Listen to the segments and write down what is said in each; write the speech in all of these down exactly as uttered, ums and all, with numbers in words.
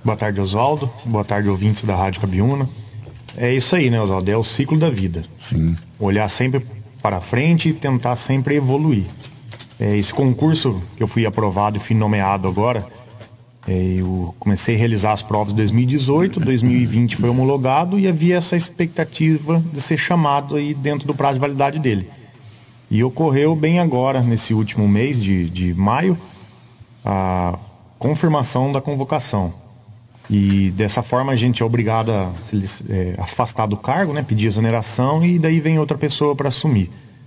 Boa tarde, Oswaldo. Boa tarde, ouvintes da Rádio Cabiúna. É isso aí, né, Oswaldo? É o ciclo da vida. Sim. Olhar sempre para frente e tentar sempre evoluir. É, esse concurso que eu fui aprovado e fui nomeado agora, é, eu comecei a realizar as provas em dois mil e dezoito, dois mil e vinte foi homologado e havia essa expectativa de ser chamado aí dentro do prazo de validade dele. E ocorreu bem agora, nesse último mês de, de maio, a confirmação da convocação. E dessa forma a gente é obrigado a se é, afastar do cargo, né, pedir exoneração e daí vem outra pessoa para assumir.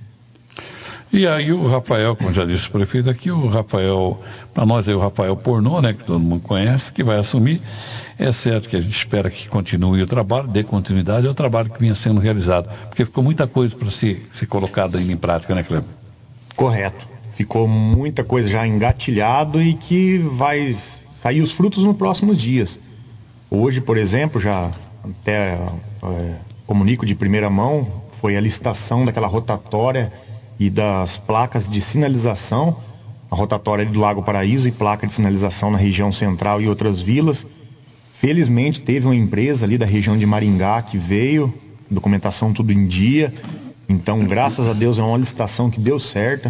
E aí o Rafael, como já disse o prefeito aqui, o Rafael, para nós é o Rafael Pornô, né, que todo mundo conhece, que vai assumir. É certo que a gente espera que continue o trabalho, dê continuidade ao trabalho que vinha sendo realizado, porque ficou muita coisa para ser, ser colocada ainda em prática, né, Cleber? Correto. Ficou muita coisa já engatilhado e que vai sair os frutos nos próximos dias. Hoje, por exemplo, já até é, comunico de primeira mão, foi a licitação daquela rotatória e das placas de sinalização, a rotatória do Lago Paraíso e placa de sinalização na região central e outras vilas. Felizmente teve uma empresa ali da região de Maringá que veio, documentação tudo em dia, então graças a Deus é uma licitação que deu certo,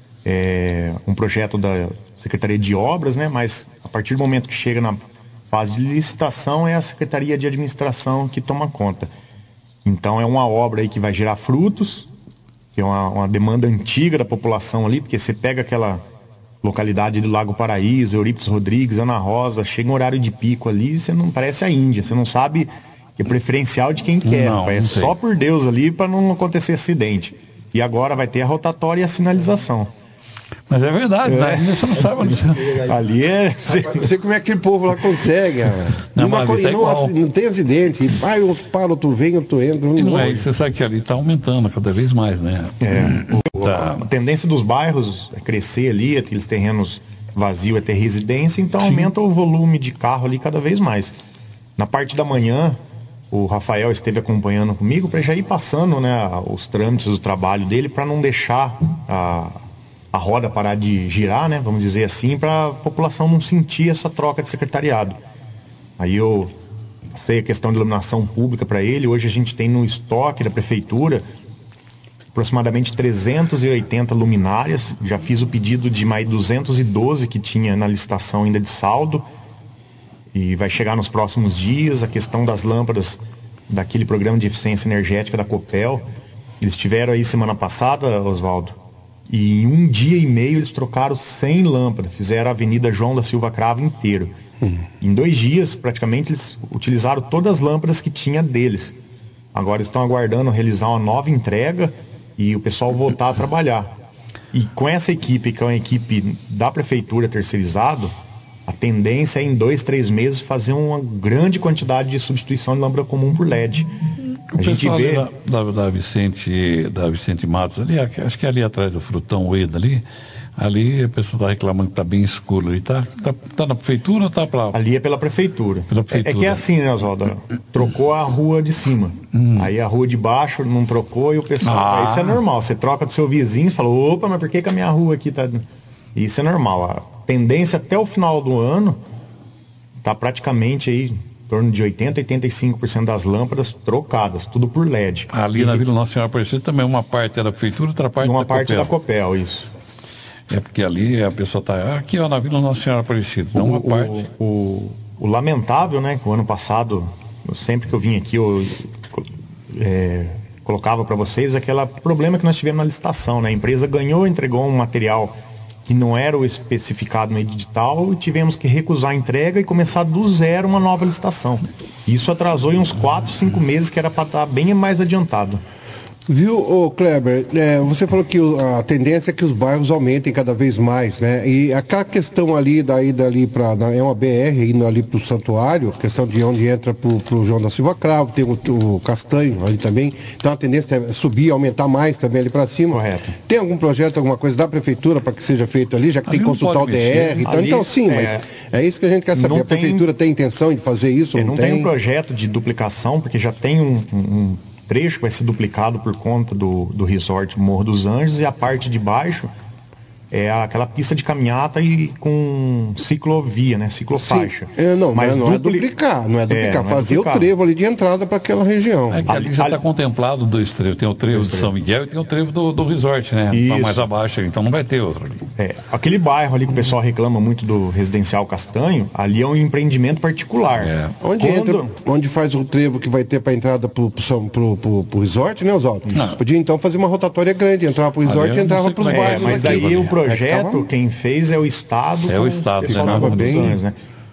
é um projeto da Secretaria de Obras, né? Mas a partir do momento que chega na fase de licitação é a Secretaria de Administração que toma conta. Então é uma obra aí que vai gerar frutos, que é uma, uma demanda antiga da população ali, porque você pega aquela localidade do Lago Paraíso, Eurípides Rodrigues, Ana Rosa, chega um horário de pico ali, você não parece a Índia, você não sabe que é preferencial de quem quer, não, é não só por Deus ali para não acontecer acidente. E agora vai ter a rotatória e a sinalização. Mas é verdade, é. Né? Você não sabe onde... Ali é... Rapaz, não sei como é que o povo lá consegue. Não, Uma co... tá não, não tem acidente. E vai, eu paro, tu vem, tu entra. E não é, você sabe que ali está aumentando cada vez mais, né? É. Tá. A tendência dos bairros é crescer ali, aqueles terrenos vazios é ter residência, então Sim. aumenta o volume de carro ali cada vez mais. Na parte da manhã, o Rafael esteve acompanhando comigo para já ir passando, né, os trâmites do trabalho dele para não deixar a a roda parar de girar, né, vamos dizer assim, para a população não sentir essa troca de secretariado. Aí eu passei a questão de iluminação pública para ele. Hoje a gente tem no estoque da prefeitura aproximadamente trezentas e oitenta luminárias. Já fiz o pedido de mais duzentas e doze que tinha na licitação ainda de saldo. E vai chegar nos próximos dias. A questão das lâmpadas daquele programa de eficiência energética da Copel. Eles tiveram aí semana passada, Oswaldo, e em um dia e meio eles trocaram cem lâmpadas, fizeram a Avenida João da Silva Cravo inteiro. Hum. Em dois dias, praticamente, eles utilizaram todas as lâmpadas que tinha deles. Agora estão aguardando realizar uma nova entrega e o pessoal voltar a trabalhar. E com essa equipe, que é uma equipe da prefeitura terceirizado, a tendência é em dois, três meses fazer uma grande quantidade de substituição de lâmpada comum por L E D. O a gente vê da, da, da Vicente da Vicente Matos ali, acho que ali atrás do Frutão Ueda ali, ali a pessoa está reclamando que está bem escuro ali, está tá, tá na prefeitura ou está para... Ali é pela prefeitura. Pela prefeitura. É, é que é assim, né, Oswaldo? Trocou a rua de cima, hum. aí a rua de baixo não trocou e o pessoal... Ah. Isso é normal, você troca do seu vizinho, você fala, opa, mas por que, que a minha rua aqui está... Isso é normal, a tendência até o final do ano está praticamente aí em torno de oitenta, oitenta e cinco por cento das lâmpadas trocadas, tudo por L E D. Ali e na Vila Nossa Senhora Aparecida também uma parte é da prefeitura, outra parte uma da parte Copel. da Copel, isso. É porque ali a pessoa está aqui ó, na Vila Nossa Senhora Aparecida, então uma o, parte. O, o, o lamentável, né, que o ano passado, eu, sempre que eu vim aqui, eu é, colocava para vocês aquele problema que nós tivemos na licitação, né? A empresa ganhou, entregou um material que não era o especificado no edital e tivemos que recusar a entrega e começar do zero uma nova licitação. Isso atrasou em uns quatro, cinco meses, que era para estar bem mais adiantado. Viu, ô Kleber, é, você falou que a tendência é que os bairros aumentem cada vez mais, né? E aquela questão ali da ida ali para é uma B R indo ali para o Santuário, questão de onde entra para o João da Silva Cravo, tem o, o Castanho ali também, então a tendência é subir, aumentar mais também ali para cima. Correto. Tem algum projeto, alguma coisa da prefeitura para que seja feito ali, já que ali tem que consultar o D R, então, ali, então sim, é, mas é isso que a gente quer saber. A prefeitura tem, tem intenção de fazer isso? É, não não tem? tem um projeto de duplicação, porque já tem um, um, um trecho que vai ser duplicado por conta do, do resort Morro dos Anjos, e a parte de baixo é aquela pista de caminhata e com ciclovia, né? Ciclofaixa. É, não, mas não, dupli... é duplicar, não é duplicar, É, não é fazer duplicar. o trevo ali de entrada para aquela região. É que ali, Ali- já ali- está contemplado dois trevos. Tem o trevo de São Miguel e tem o trevo do, do resort, né? Isso. Mais abaixo, então não vai ter outro ali. É, aquele bairro ali que o pessoal reclama muito do Residencial Castanho, ali é um empreendimento particular. É. Onde, Quando- entra, onde faz o trevo que vai ter para entrada pro, pro, São- pro, pro, pro resort, né, Oswaldo? Não. Podia então fazer uma rotatória grande, entrar pro resort Ali e eu entrava não sei pros como é, É, bairros mas aqui. daí o É que projeto, tava- quem fez é o Estado. É o com Estado, pessoal né? da Tava Muitos bem- anos, né?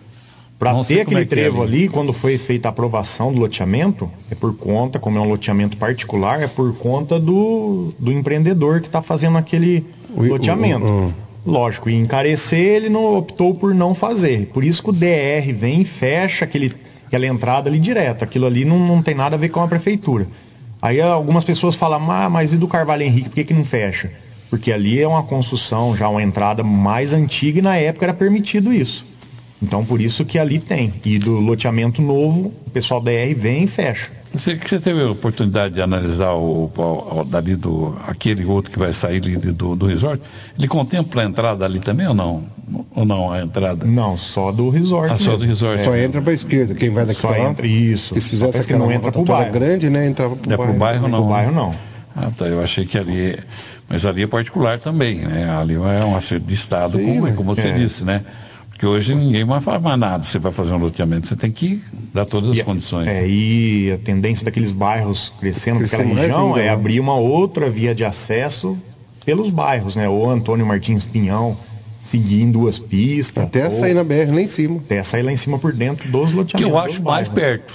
Para Não sei ter como aquele é que é trevo ali. ali, quando foi feita a aprovação do loteamento, é por conta, como é um loteamento particular, é por conta do, do empreendedor que está fazendo aquele O- loteamento. o- o- Lógico, e encarecer, ele não optou por não fazer. Por isso que o D R vem e fecha aquele, aquela entrada ali direto. Aquilo ali não, não tem nada a ver com a prefeitura. Aí algumas pessoas falam, ah, mas e do Carvalho Henrique, por que, que não fecha? Porque ali é uma construção, já uma entrada mais antiga e na época era permitido isso. Então por isso que ali tem. E do loteamento novo, o pessoal da D R vem e fecha. Você, que você teve a oportunidade de analisar o, o, o dali do, aquele outro que vai sair ali do, do resort, ele contempla a entrada ali também ou não? Ou não a entrada? Não, só do resort. Ah, só mesmo. do resort. Só entra para a esquerda, quem vai daqui Só para lá. entra isso. E se fizesse Parece que aquela não entra pro rotatória bairro. grande, né, entrava pro É pro bairro. bairro não. Pro bairro não. Ah, tá, eu achei que ali, mas ali é particular também, né? Ali é um acerto de Estado, Sim, como, né? como você É. disse, né? Porque hoje ninguém mais faz mais nada. Você vai fazer um loteamento, você tem que dar todas as E a- condições. É, e a tendência daqueles bairros crescendo naquela Crescer mais região ainda, é né? abrir uma outra via de acesso pelos bairros, né? Ou Antônio Martins Pinhão seguir em duas pistas. Até ou sair na B R lá em cima. até sair lá em cima por dentro dos loteamentos. Que eu dos acho mais bairros. perto.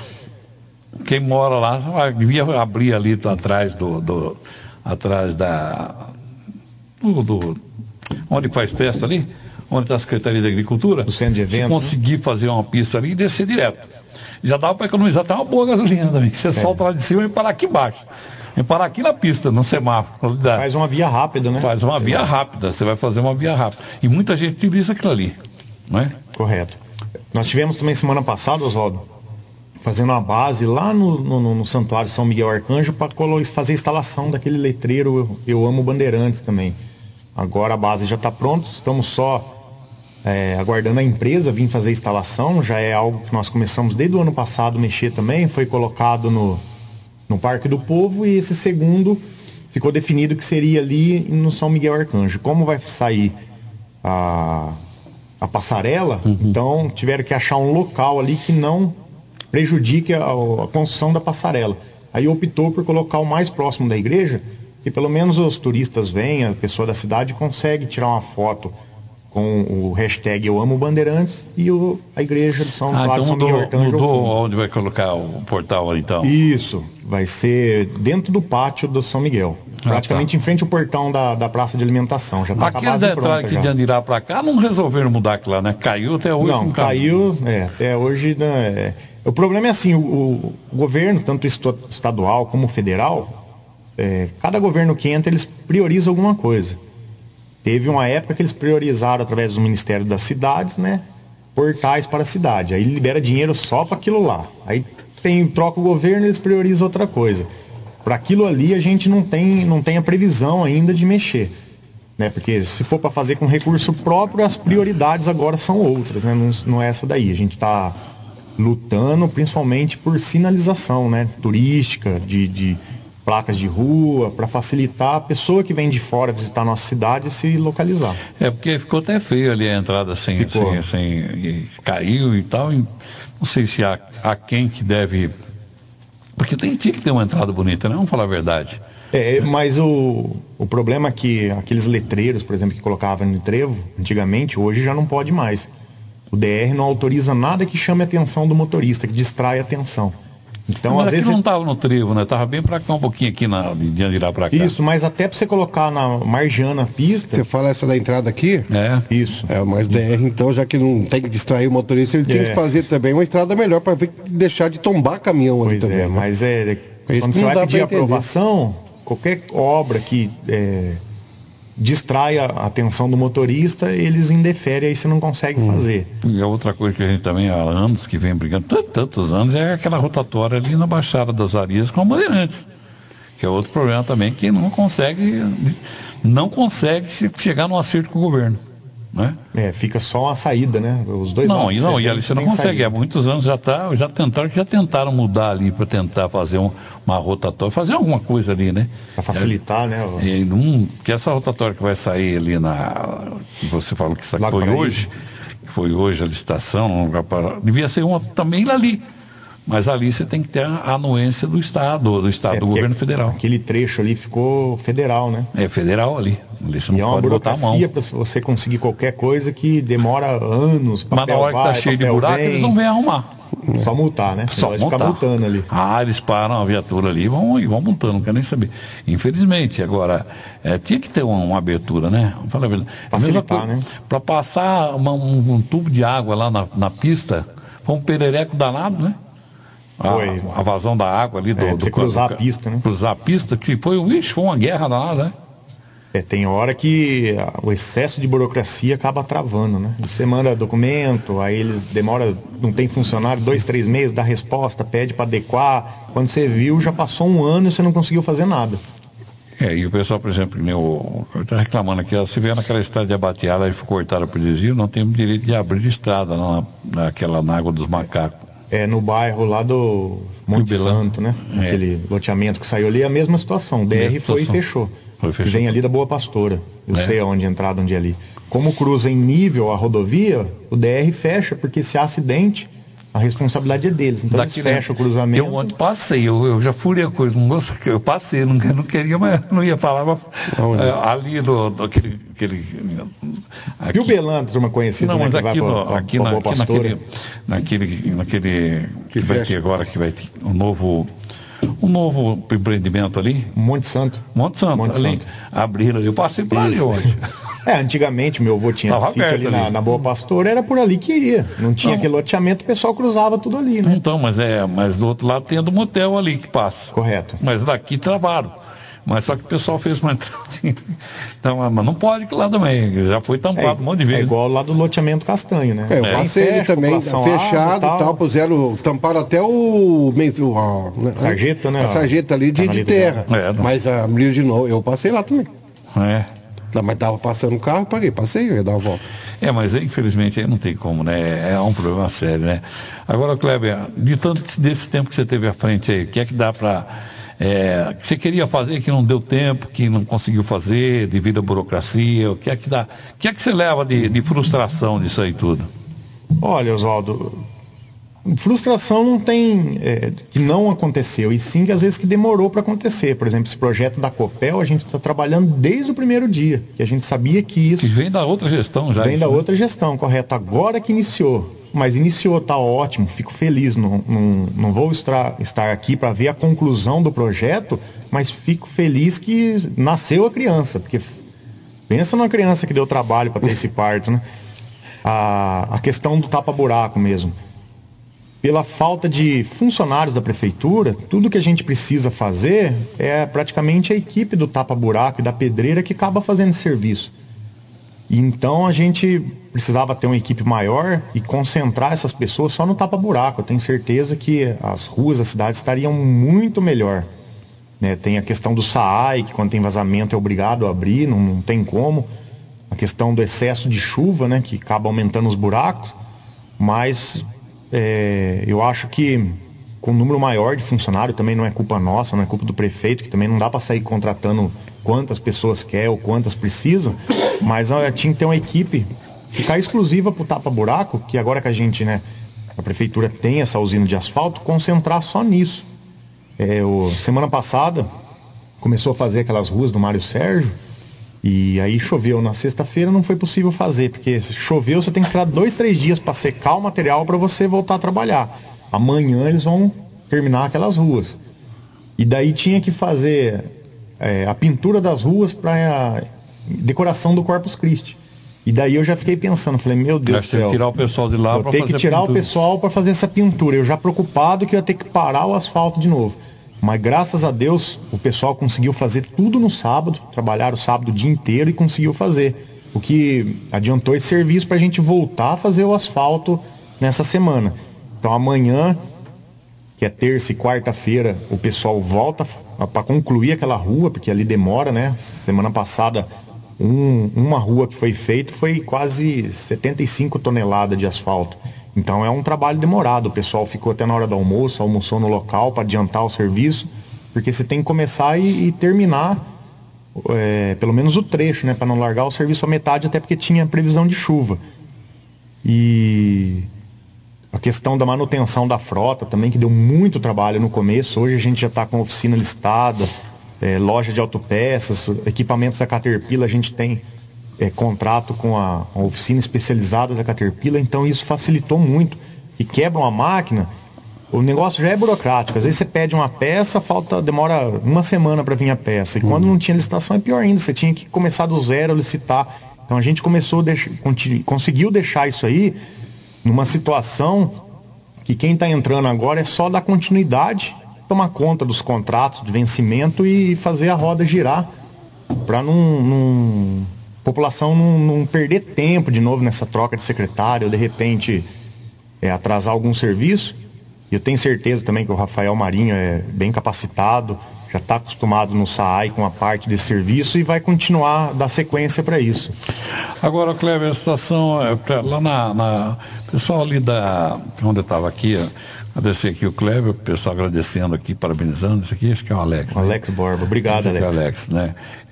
Quem mora lá ah, devia abrir ali do- atrás do, do- atrás da do, do- onde faz festa ali, onde está a Secretaria da Agricultura. O centro de se eventos, conseguir fazer uma pista ali e descer direto. Já dá para economizar até uma boa gasolina também. Que você solta lá de cima e parar aqui embaixo. E parar aqui na pista, no semáforo. Dá. Faz uma via rápida, né? Faz uma via rápida, você vai fazer uma via rápida. E muita gente utiliza aquilo ali, não é? Correto. Nós tivemos também semana passada, Oswaldo, fazendo uma base lá no, no, no Santuário São Miguel Arcanjo para fazer a instalação daquele letreiro Eu, Eu Amo Bandeirantes também. Agora a base já está pronta, estamos só é, aguardando a empresa vir fazer a instalação. Já é algo que nós começamos desde o ano passado a mexer também, foi colocado no, no Parque do Povo e esse segundo ficou definido que seria ali no São Miguel Arcanjo. Como vai sair a, a passarela, então tiveram que achar um local ali que não prejudique a, a construção da passarela. Aí optou por colocar o mais próximo da igreja, que pelo menos os turistas vêm, a pessoa da cidade consegue tirar uma foto com o hashtag Eu Amo Bandeirantes e o, a igreja do São, Ah, Claro, então São Miguel mudou, Arcanjo. ao mudou fundo. onde vai colocar o portal ali, então. Isso, vai ser dentro do pátio do São Miguel. Ah, Praticamente em frente ao portão da, da praça de alimentação. Já está com a Aquele base da entrada pronta aqui já. de Andirá para cá, não resolveram mudar aquilo lá, né? Caiu até hoje. Não, caiu, é, até hoje. Né, é. O problema é assim, o, o governo, tanto estu- estadual como federal, é, cada governo que entra, eles priorizam alguma coisa. Teve uma época que eles priorizaram, através do Ministério das Cidades, né, portais para a cidade. Aí libera dinheiro só para aquilo lá. Aí tem, troca o governo, eles priorizam outra coisa. Para aquilo ali a gente não tem, não tem a previsão ainda de mexer. Né? Porque se for para fazer com recurso próprio, as prioridades agora são outras, né? Não, não é essa daí. A gente está lutando principalmente por sinalização, né? Turística, de, de placas de rua, para facilitar a pessoa que vem de fora visitar a nossa cidade se localizar. É porque ficou até feio ali a entrada sem, Ficou. sem, sem e caiu e tal. E não sei se há, há quem que deve. Porque tem, tinha que ter uma entrada bonita, né? Vamos falar a verdade. É, mas o, o problema é que aqueles letreiros, por exemplo, que colocavam no trevo, antigamente, hoje já não pode mais. O D R não autoriza nada que chame a atenção do motorista, que distrai a atenção. Então, Mas às aqui vezes... não estava no trevo, né? Estava bem para cá, um pouquinho aqui na, de Andirá para cá. Isso, mas até para você colocar na margiana a pista... Você fala essa da entrada aqui? É. Isso. É, mas D R, então, já que não tem que distrair o motorista, ele tem É. que fazer também uma estrada melhor para deixar de tombar caminhão ali Pois também. é, né? mas é... É isso quando que você não vai dá pedir pra entender. aprovação, qualquer obra que é, distrai a atenção do motorista, eles indeferem, aí você não consegue Hum. fazer. E a outra coisa que a gente também há anos que vem brigando, tantos, tantos anos, é aquela rotatória ali na Baixada das Arias com a Bandeirantes. Que é outro problema também, que não consegue não consegue chegar num acerto com o governo. Né? É, fica só uma saída, né? Os dois não, lados, e não, e ali você não consegue. Saída. Há muitos anos já tá, já tentaram, já tentaram mudar ali para tentar fazer um, uma rotatória, fazer alguma coisa ali, né? Para facilitar, é, né? E num, que essa rotatória que vai sair ali na, que você falou que isso foi hoje, que foi hoje a licitação, devia ser uma também ali. Mas ali você tem que ter a anuência do Estado, do Estado, é, do governo federal. Aquele trecho ali ficou federal, né? É federal ali. Ali você não e pode é uma botar a mão. burocracia para você conseguir qualquer coisa que demora anos. Mas na hora vai, que está cheio de buraco, vem, eles não vêm arrumar. Só multar, né? Só multar. Ficar multando ali. Ah, eles param a viatura ali e vão, e vão multando, não quero nem saber. Infelizmente, agora, é, tinha que ter uma, uma abertura, né? Vamos falar a verdade. Facilitar, né? Para passar uma, um, um tubo de água lá na, na pista, foi um perereco danado, né? A, a vazão da água ali do, é, do você cruzar do, a pista, né? Cruzar a pista, que foi, ixi, foi uma guerra danada, né? É, tem hora que o excesso de burocracia acaba travando, né? Você manda documento, aí eles demoram, não tem funcionário, dois, três meses, dá resposta, pede para adequar. Quando você viu, já passou um ano e você não conseguiu fazer nada. É, e o pessoal, por exemplo, eu está reclamando aqui, se vier naquela estrada de Abatiara e for cortada por desvio, não tem direito de abrir estrada na, naquela na Água dos Macacos. É, no bairro lá do Monte Santo, né? É. Aquele loteamento que saiu ali, a mesma situação. O D R foi e fechou. Foi fechou. Vem ali da Boa Pastora. Eu é. sei aonde entrar, onde é ali. Como cruza em nível a rodovia, o D R fecha, porque se há acidente, a responsabilidade é deles. Então Daqui, eles fecham né? o cruzamento. Eu ontem passei, eu, eu já furei a coisa, não gostei, eu passei, não, não queria, mas não ia falar, mas, é, ali do, do aquele, aquele aqui, e o Belanto, turma conhecida, não, né, mas aqui, no, pra, aqui, pra na, aqui naquele, naquele, naquele que, que vai ter agora, que vai ter um novo, um novo empreendimento ali. Monte Santo. Monte Santo, Monte ali, Santo. Abriram ali, eu passei por ali hoje. É, antigamente meu avô tinha Tava sítio ali, ali. Na, na Boa Pastora, era por ali que ia. Não tinha não. aquele loteamento, o pessoal cruzava tudo ali, né? Então, mas é, mas do outro lado tem a do motel ali que passa. Correto. Mas daqui travaram. Mas só que o pessoal fez uma entrada. Então, mas não pode que lá também. Já foi tampado é, um monte de vezes. É igual lá do loteamento Castanho, né? É, eu passei é. ele também, fechado e tal, puseram, tamparam até o. A, sarjeta, né? A sarjeta ali de, de terra. É, mas abriu de novo. Eu passei lá também. É. Mas estava passando o carro, paguei, passei, eu ia dar uma volta. É, mas infelizmente aí não tem como, né? É um problema sério, né? Agora, Kleber, de tanto desse tempo que você teve à frente aí, o que é que dá para. É, que você queria fazer que não deu tempo, que não conseguiu fazer devido à burocracia, o que é que dá? O que é que você leva de, de frustração disso aí tudo? Olha, Oswaldo, frustração não tem é, que não aconteceu, e sim que às vezes que demorou para acontecer. Por exemplo, esse projeto da Copel, a gente está trabalhando desde o primeiro dia, que a gente sabia que isso... Que vem da outra gestão já. Vem isso, da né? outra gestão, correto. Agora que iniciou. Mas iniciou, tá ótimo, fico feliz. Não, não, não vou estar, estar aqui para ver a conclusão do projeto, mas fico feliz que nasceu a criança, porque pensa numa criança que deu trabalho para ter esse parto, né? A, a questão do tapa-buraco mesmo. Pela falta de funcionários da prefeitura, tudo que a gente precisa fazer é praticamente a equipe do tapa-buraco e da pedreira que acaba fazendo esse serviço. E então a gente precisava ter uma equipe maior e concentrar essas pessoas só no tapa-buraco. Eu tenho certeza que as ruas da cidade estariam muito melhor. Né? Tem a questão do S A A I, que quando tem vazamento é obrigado a abrir, não, não tem como. A questão do excesso de chuva, né? Que acaba aumentando os buracos. Mas... É, eu acho que com um número maior de funcionários, também não é culpa nossa, não é culpa do prefeito, que também não dá para sair contratando quantas pessoas quer ou quantas precisam, mas ó, tinha que ter uma equipe ficar exclusiva para o tapa-buraco, que agora que a gente, né, a prefeitura tem essa usina de asfalto, concentrar só nisso. É, o, semana passada começou a fazer aquelas ruas do Mário Sérgio, e aí choveu. Na sexta-feira não foi possível fazer, porque se choveu você tem que esperar dois, três dias para secar o material para você voltar a trabalhar. Amanhã eles vão terminar aquelas ruas. E daí tinha que fazer é, a pintura das ruas para decoração do Corpus Christi. E daí eu já fiquei pensando, falei, meu Deus do céu, tem que tirar o pessoal de lá para fazer vou ter que tirar o pessoal para fazer essa pintura. Eu já preocupado que eu ia ter que parar o asfalto de novo. Mas graças a Deus o pessoal conseguiu fazer tudo no sábado, trabalharam o sábado o dia inteiro e conseguiu fazer. O que adiantou esse serviço para a gente voltar a fazer o asfalto nessa semana. Então amanhã que é terça e quarta-feira, o pessoal volta para concluir aquela rua, porque ali demora, né? Semana passada, um, uma rua que foi feita foi quase setenta e cinco toneladas de asfalto. Então é um trabalho demorado, o pessoal ficou até na hora do almoço, almoçou no local para adiantar o serviço, porque você tem que começar e, e terminar é, pelo menos o trecho, né? Para não largar o serviço à metade, até porque tinha previsão de chuva. E a questão da manutenção da frota também, que deu muito trabalho no começo. Hoje a gente já está com a oficina listada, é, loja de autopeças, equipamentos da Caterpillar, a gente tem é, contrato com a, a oficina especializada da Caterpillar, então isso facilitou muito. E quebra uma máquina, o negócio já é burocrático. Às vezes você pede uma peça, falta, demora uma semana para vir a peça. E quando não tinha licitação é pior ainda, você tinha que começar do zero, licitar. Então a gente começou, deixar, conseguiu deixar isso aí numa situação que quem está entrando agora é só dar continuidade, tomar conta dos contratos de vencimento e fazer a roda girar, para não, não, a população não, não perder tempo de novo nessa troca de secretário, ou de repente é, atrasar algum serviço. E eu tenho certeza também que o Rafael Marinho é bem capacitado, já está acostumado no S A A I com a parte desse serviço e vai continuar a dar sequência para isso. Agora, Kleber, a situação, lá na, na pessoal ali da, onde eu estava aqui, agradecer aqui o Kleber, o pessoal agradecendo aqui, parabenizando, isso aqui acho que é o Alex. O né? Alex Borba, obrigado, esse Alex. É o Alex, né?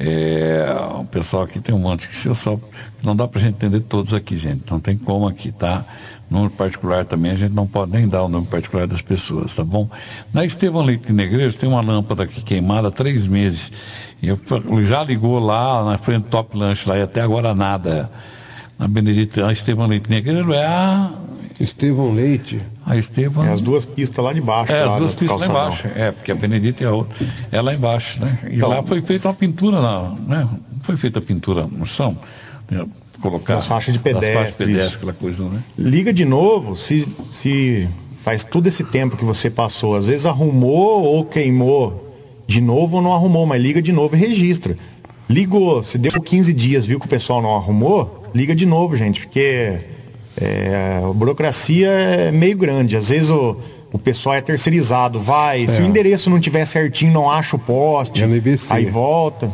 É, o pessoal aqui tem um monte que se eu só, não dá para a gente entender todos aqui, gente, não tem como aqui, tá? Número particular também, a gente não pode nem dar o número particular das pessoas, tá bom? Na Estevão Leite de Negreiros tem uma lâmpada aqui queimada há três meses. E eu, já ligou lá na frente do Top Lanche lá e até agora nada. Na Benedita, a Estevão Leite de Negreiros é a... Estevão Leite? A Estevão... É as duas pistas lá de baixo. É, lá as duas pistas lá calçadão. embaixo. É, porque a Benedita é a outra. É lá embaixo, né? E então, lá foi feita uma pintura, na, né? Foi feita a pintura no chão. Colocar as faixas de pedestre, faixas de pedestre aquela coisa, né? Liga de novo, se, se faz todo esse tempo que você passou, às vezes arrumou ou queimou de novo ou não arrumou, mas liga de novo e registra. Ligou, se deu quinze dias, viu que o pessoal não arrumou, liga de novo, gente, porque é, a burocracia é meio grande. Às vezes o, o pessoal é terceirizado, vai, é. Se o endereço não tiver certinho, não acha o poste, aí volta.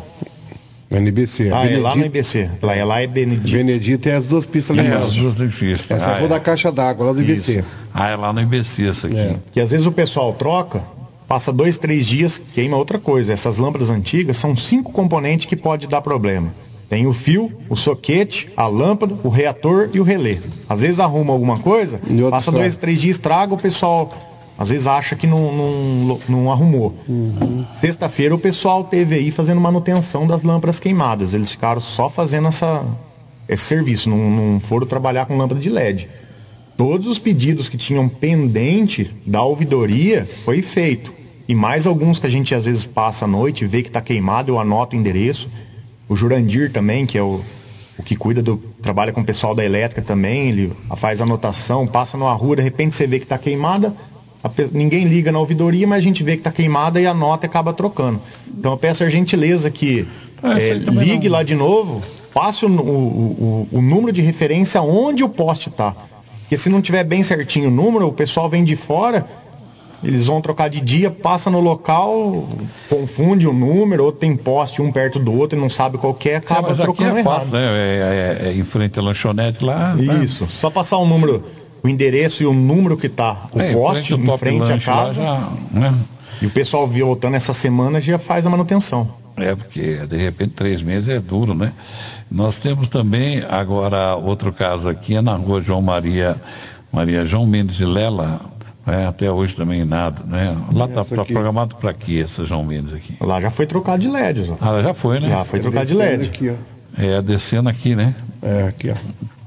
N B C. Ah, Benedito. É lá no I B C. Lá, é, lá é Benedito. Benedito é as duas pistas lá. É, as duas pistas. Essa é a rua da Caixa d'Água, lá do I B C. Isso. Ah, é lá no I B C essa aqui. É. Que às vezes o pessoal troca, passa dois, três dias, queima outra coisa. Essas lâmpadas antigas são cinco componentes que pode dar problema. Tem o fio, o soquete, a lâmpada, o reator e o relé. Às vezes arruma alguma coisa, passa história. dois, três dias, estraga, o pessoal... Às vezes acha que não, não, não arrumou. Uhum. Sexta-feira o pessoal teve aí fazendo manutenção das lâmpadas queimadas. Eles ficaram só fazendo essa, esse serviço, não, não foram trabalhar com lâmpada de L E D. Todos os pedidos que tinham pendente da ouvidoria foi feito. E mais alguns que a gente às vezes passa à noite, vê que está queimado, eu anoto o endereço. O Jurandir também, que é o, o que cuida do... trabalha com o pessoal da elétrica também, ele faz anotação, passa numa rua, de repente você vê que está queimada... Ninguém liga na ouvidoria, mas a gente vê que está queimada e anota e acaba trocando. Então eu peço a gentileza que é, ligue não. lá de novo, passe o, o, o, o número de referência onde o poste está. Porque se não tiver bem certinho o número, o pessoal vem de fora, eles vão trocar de dia, passa no local, confunde o número, ou tem poste um perto do outro e não sabe qual que é, acaba é, mas trocando aqui é errado. Fácil, né? é, é, é em frente à lanchonete lá. Isso, né? Só passar o número... o endereço e o número que está o é, poste em frente à casa. Já, né? E o pessoal voltando essa semana já faz a manutenção. É, porque de repente três meses é duro, né? Nós temos também agora outro caso aqui, é na rua João Maria, Maria João Mendes de Lela, né? Até hoje também nada, né? Lá está tá programado para quê essa João Mendes aqui? Lá já foi trocado de L E D. Ó. Ah, já foi, né? Já foi é trocado de L E D. Aqui, ó. É, descendo aqui, né? É, aqui, ó.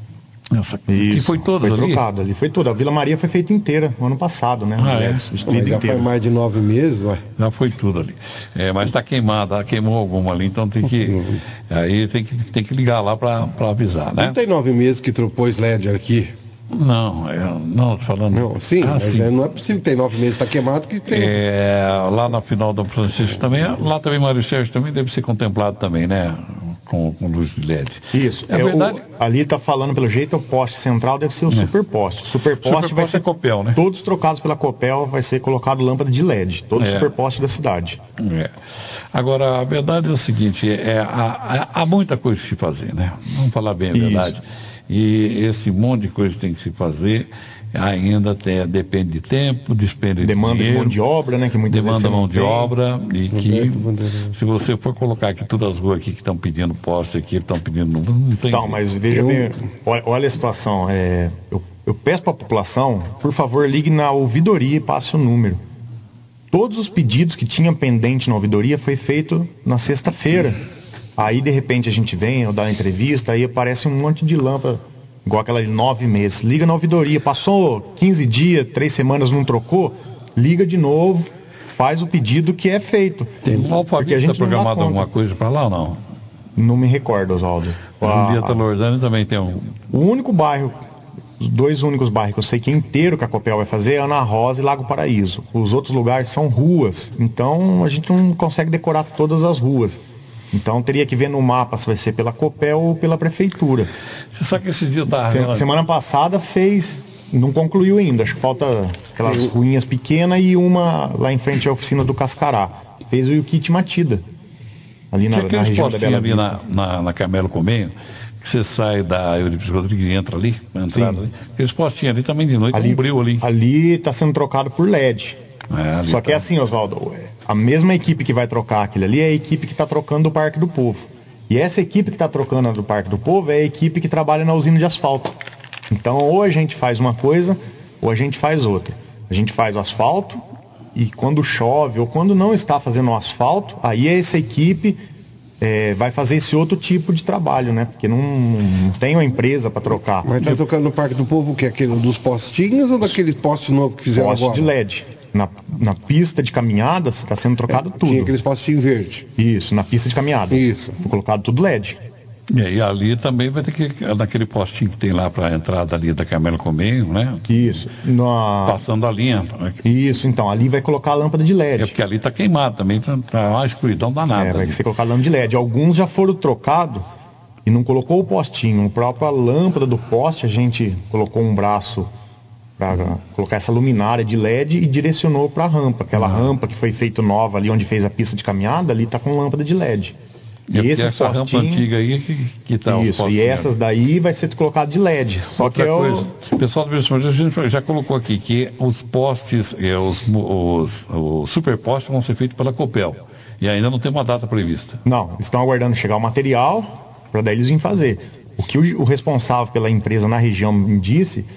Essa que foi toda foi ali? trocado ali, foi tudo. A Vila Maria foi feita inteira, no ano passado, né? Ah, é? Mas já inteiro. Foi mais de nove meses, ué. Já foi tudo ali. É, mas está queimada, queimou alguma ali, então tem que. Uhum. Aí tem que, tem que ligar lá para avisar, né? Não tem nove meses que propôs L E D aqui? Não, é, não, tô falando. Não, sim, ah, mas sim. É, não é possível que tem nove meses, está queimado que tem. É, lá na final do Francisco também, lá também Mário Sérgio também deve ser contemplado também, né? com, com luz de L E D. Isso. É é verdade. O, ali está falando pelo jeito, o poste central deve ser o é. superposte. O superposte super vai ser é Copel, né? Todos trocados pela Copel, vai ser colocado lâmpada de L E D. Todos os é. superpostes da cidade. É. Agora, a verdade é o seguinte, é, há, há muita coisa que se fazer, né? Vamos falar bem a verdade. Isso. E esse monte de coisa que tem que se fazer, ainda tem, depende de tempo, despende demanda de dinheiro. de mão de obra, né? Que muitas demanda vezes mão de tem. obra e que, se você for colocar aqui todas as ruas aqui que estão pedindo poste aqui, estão pedindo... Não tem... Então, mas veja eu... bem, olha, olha a situação. É, eu, eu peço para a população, por favor, ligue na ouvidoria e passe o número. Todos os pedidos que tinham pendente na ouvidoria foi feito na sexta-feira. Aí, de repente, a gente vem, eu dar uma entrevista, aí aparece um monte de lâmpada, igual aquela de nove meses. Liga na ouvidoria, passou quinze dias, três semanas, não trocou, liga de novo, faz o pedido que é feito. Tem um alfabete, está programado alguma coisa para lá ou não? Não me recordo, Oswaldo. A Via Lordânia também tem um... O único bairro... Os dois únicos bairros que eu sei que inteiro que a Copel vai fazer é Ana Rosa e Lago Paraíso. Os outros lugares são ruas, então a gente não consegue decorar todas as ruas. Então teria que ver no mapa se vai ser pela Copel ou pela Prefeitura. Você sabe que esse dia tá... Se, semana passada fez, não concluiu ainda, acho que falta aquelas eu... ruinhas pequenas e uma lá em frente à oficina do Cascará. Fez o kit Matida, ali na, na região da Bela ali Vista. Na, na, na Camelo Comenho, você sai da Eurípides Rodrigues e entra ali, na entrada ali. Aqueles postinhos ali também de noite, ali, um brilho ali. Ali está sendo trocado por L E D. É, Só que tá. é assim, Oswaldo, a mesma equipe que vai trocar aquilo ali é a equipe que está trocando do Parque do Povo. E essa equipe que está trocando do Parque do Povo é a equipe que trabalha na usina de asfalto. Então, ou a gente faz uma coisa, ou a gente faz outra. A gente faz o asfalto, e quando chove, ou quando não está fazendo o asfalto, aí essa equipe... É, vai fazer esse outro tipo de trabalho, né? Porque não, não tem uma empresa para trocar. Mas está tocando no Parque do Povo o que? Aquele dos postinhos ou daquele poste novo que fizeram poste agora? Poste de L E D. Na, na pista de caminhadas está sendo trocado é, tudo. Tinha aqueles postinhos verdes. Isso, na pista de caminhada. Isso. Foi colocado tudo L E D. É, e ali também vai ter que, naquele postinho que tem lá para a entrada ali da Camelo Comenho, né? Isso. Na... Passando a linha. Isso, então, ali vai colocar a lâmpada de L E D. É porque ali está queimado também, está uma escuridão danada. É, vai ali. ser colocado lâmpada de L E D. Alguns já foram trocados e não colocou o postinho. A própria lâmpada do poste, a gente colocou um braço para colocar essa luminária de L E D e direcionou para a rampa. Aquela ah. rampa que foi feita nova ali, onde fez a pista de caminhada, ali está com lâmpada de L E D. E é essa rampa antiga aí que está Isso, e essas daí vai ser colocado de L E D. Só Outra que é coisa, o... o pessoal do Ministério, a gente já colocou aqui que os postes, é, os, os, os superpostes vão ser feitos pela Copel. E ainda não tem uma data prevista. Não, eles estão aguardando chegar o material para daí eles virem fazer. O que o, o responsável pela empresa na região me disse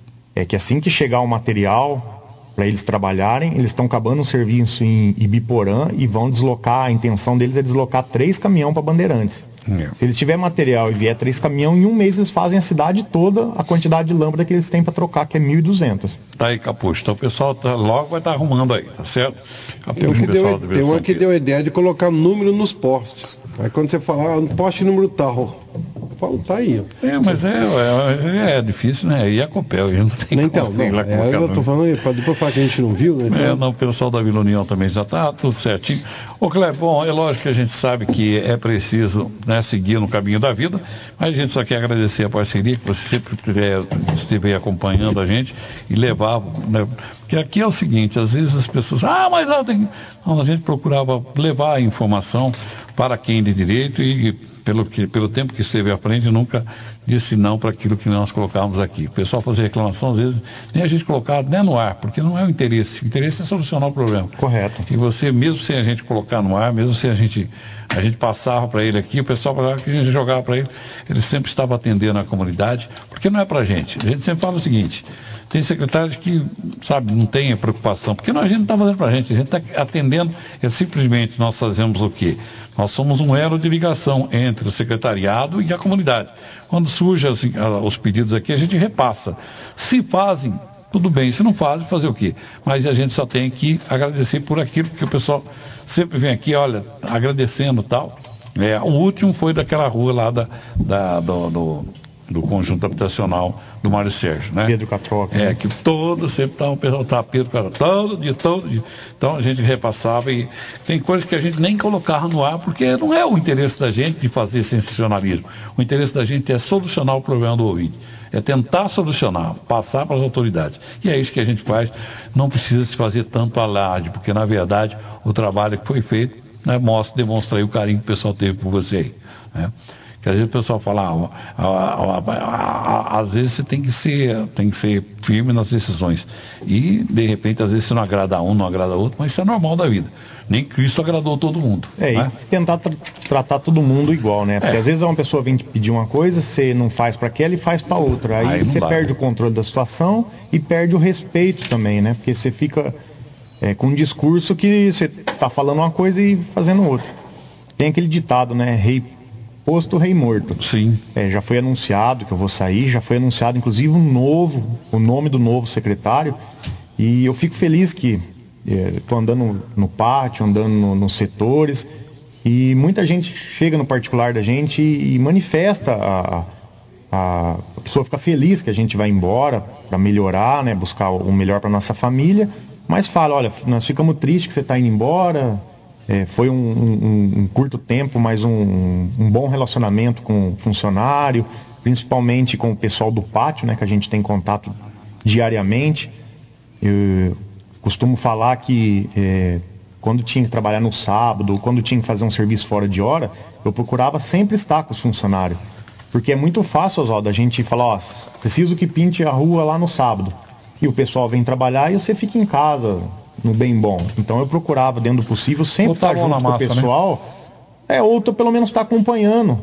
é que assim que chegar o material para eles trabalharem, eles estão acabando um serviço em Ibiporã e vão deslocar, a intenção deles é deslocar três caminhões para Bandeirantes. É. Se eles tiverem material e vier três caminhões, em um mês eles fazem a cidade toda, a quantidade de lâmpada que eles têm para trocar, que é mil e duzentas. Tá aí, Capucho. Então o pessoal tá, logo vai estar tá arrumando aí, tá certo? Capucho, tem, um que deu, tem uma que deu a ideia de colocar número nos postes. Aí quando você falar, ah, poste número tal, falo, tá aí. Ó. É, mas é, é, é difícil, né? E a Copel, eu não tem então, como assim, não, lá é, eu tô falando, para depois falar que a gente não viu, né? Então... É, não, o pessoal da Vila União também já tá tudo certinho. Ô, Cleber, bom, é lógico que a gente sabe que é preciso, né, seguir no caminho da vida, mas a gente só quer agradecer a parceria que você sempre tiver, esteve aí acompanhando a gente e levar, né? Porque aqui é o seguinte, às vezes as pessoas, ah, mas não, tem... não, a gente procurava levar a informação para quem de direito e pelo, que, pelo tempo que esteve à frente, nunca disse não para aquilo que nós colocávamos aqui. O pessoal fazia reclamação, às vezes, nem a gente colocava nem no ar, porque não é o interesse. O interesse é solucionar o problema. Correto. E você, mesmo sem a gente colocar no ar, mesmo sem a gente, a gente passava para ele aqui, o pessoal falava que a gente jogava para ele, ele sempre estava atendendo a comunidade, porque não é para a gente. A gente sempre fala o seguinte, tem secretários que, sabe, não tem a preocupação, porque não, a gente não está fazendo para a gente, a gente está atendendo, é simplesmente nós fazemos o quê? Nós somos um elo de ligação entre o secretariado e a comunidade. Quando surgem assim, os pedidos aqui, a gente repassa. Se fazem, tudo bem. Se não fazem, fazer o quê? Mas a gente só tem que agradecer por aquilo que o pessoal sempre vem aqui, olha, agradecendo e tal. É, o último foi daquela rua lá da, da, do, do, do conjunto habitacional do Mário Sérgio, né? Pedro Catroca. É, que todo, sempre estava o pessoal, tá Pedro Catroca, todo dia, todo dia. Então a gente repassava e tem coisas que a gente nem colocava no ar, porque não é o interesse da gente de fazer sensacionalismo. O interesse da gente é solucionar o problema do ouvinte. É tentar solucionar, passar para as autoridades. E é isso que a gente faz. Não precisa se fazer tanto alarde, porque na verdade o trabalho que foi feito, né, mostra, demonstra aí o carinho que o pessoal teve por você aí, né? Que às vezes o pessoal fala, ah, ah, ah, ah, às vezes você tem que ser, tem que ser firme nas decisões. E, de repente, às vezes você não agrada um, não agrada outro, mas isso é normal da vida. Nem Cristo agradou todo mundo. É, né? E tentar tra tratar todo mundo igual, né? Porque é. às vezes uma pessoa vem te pedir uma coisa, você não faz para aquela e faz para outra. Aí, Aí você dá, perde né? o controle da situação e perde o respeito também, né? Porque você fica é, com um discurso que você tá falando uma coisa e fazendo outra. Tem aquele ditado, né? Rei posto, rei morto. Sim. É, já foi anunciado que eu vou sair, já foi anunciado inclusive um novo, o nome do novo secretário. E eu fico feliz que estou é, andando no pátio, andando no, nos setores, e muita gente chega no particular da gente e, e manifesta, a, a, a pessoa fica feliz que a gente vai embora para melhorar, né, buscar o melhor para nossa família, mas fala, olha, nós ficamos tristes que você está indo embora, é, foi um, um, um curto tempo, mas um, um bom relacionamento com o funcionário, principalmente com o pessoal do pátio, né, que a gente tem contato diariamente. Eu costumo falar que é, quando tinha que trabalhar no sábado, quando tinha que fazer um serviço fora de hora, eu procurava sempre estar com os funcionários. Porque é muito fácil, Oswaldo, a gente falar, ó, preciso que pinte a rua lá no sábado. E o pessoal vem trabalhar e você fica em casa, no bem bom. Então eu procurava, dentro do possível, sempre estar junto com o pessoal. Né? É, ou pelo menos estar acompanhando.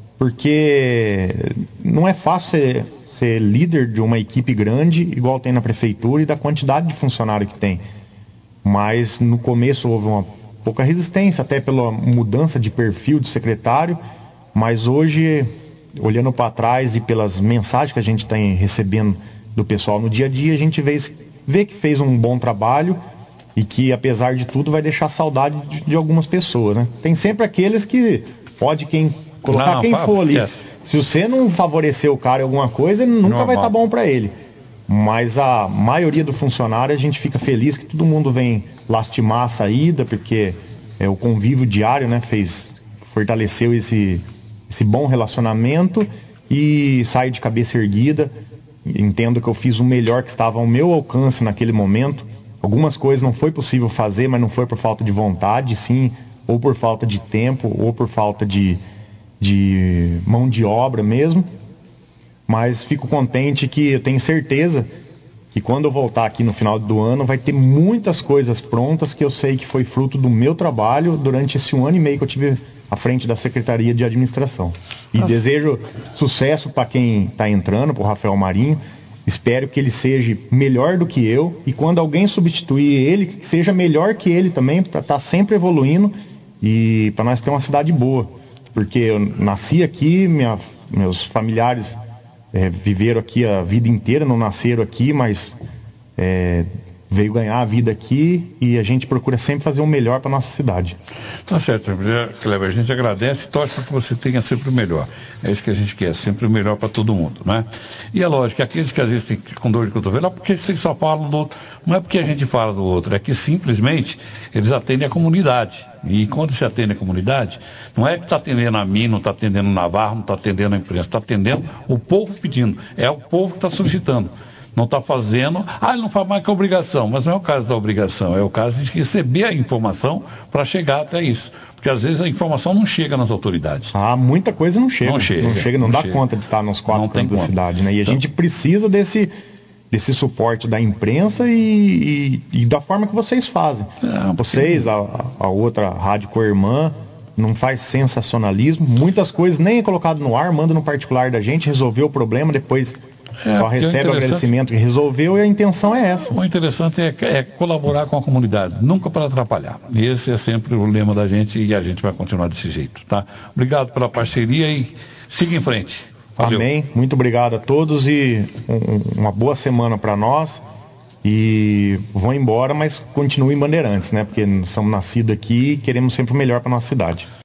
Porque não é fácil ser... ser líder de uma equipe grande, igual tem na prefeitura, e da quantidade de funcionário que tem. Mas no começo houve uma pouca resistência, até pela mudança de perfil de secretário, mas hoje, olhando para trás e pelas mensagens que a gente está recebendo do pessoal no dia a dia, a gente vê, vê que fez um bom trabalho e que, apesar de tudo, vai deixar saudade de, de algumas pessoas, né? Tem sempre aqueles que pode quem colocar não, quem papo, for ali. Esquece. Se você não favorecer o cara em alguma coisa, nunca Normal. vai estar tá bom para ele. Mas a maioria do funcionário, a gente fica feliz que todo mundo vem lastimar a saída, porque é, o convívio diário, né, fez, fortaleceu esse, esse bom relacionamento e sai de cabeça erguida. Entendo que eu fiz o melhor que estava ao meu alcance naquele momento. Algumas coisas não foi possível fazer, mas não foi por falta de vontade, sim, ou por falta de tempo, ou por falta de... de mão de obra mesmo, mas fico contente que eu tenho certeza que quando eu voltar aqui no final do ano vai ter muitas coisas prontas que eu sei que foi fruto do meu trabalho durante esse um ano e meio que eu tive à frente da Secretaria de Administração. E Nossa. desejo sucesso para quem está entrando, para o Rafael Marinho. Espero que ele seja melhor do que eu e quando alguém substituir ele, que seja melhor que ele também, para estar tá sempre evoluindo e para nós ter uma cidade boa. Porque eu nasci aqui, minha, meus familiares é, viveram aqui a vida inteira, não nasceram aqui, mas é, veio ganhar a vida aqui e a gente procura sempre fazer o melhor para nossa cidade. Tá certo, Kleber, a gente agradece e torce para que você tenha sempre o melhor. É isso que a gente quer, sempre o melhor para todo mundo, né? E é lógico que aqueles que às vezes têm com dor de cotovelo, é porque vocês só falam do outro, não é porque a gente fala do outro, é que simplesmente eles atendem a comunidade. E quando se atende a comunidade, não é que está atendendo a mim, não está atendendo o Navarro, não está atendendo a imprensa, está atendendo o povo pedindo. É o povo que está solicitando. Não está fazendo, ah, ele não faz mais que obrigação, mas não é o caso da obrigação, é o caso de receber a informação para chegar até isso. Porque às vezes a informação não chega nas autoridades. Ah, muita coisa não chega. Não chega. Não, chega, não, não dá chega. conta de estar nos quatro não cantos da conta. cidade, né? E então, a gente precisa desse, desse suporte da imprensa e, e, e da forma que vocês fazem. É, vocês, a, a outra rádio co-irmã, não faz sensacionalismo. Muitas coisas nem é colocado no ar, manda no particular da gente, resolveu o problema, depois... É, só recebe o agradecimento que resolveu e a intenção é essa. O interessante é, é colaborar com a comunidade, nunca para atrapalhar. Esse é sempre o lema da gente e a gente vai continuar desse jeito, tá? Obrigado pela parceria e siga em frente. Valeu. Amém. Muito obrigado a todos e um, uma boa semana para nós. E vão embora, mas continuem Bandeirantes, né? Porque somos nascidos aqui e queremos sempre o melhor para nossa cidade.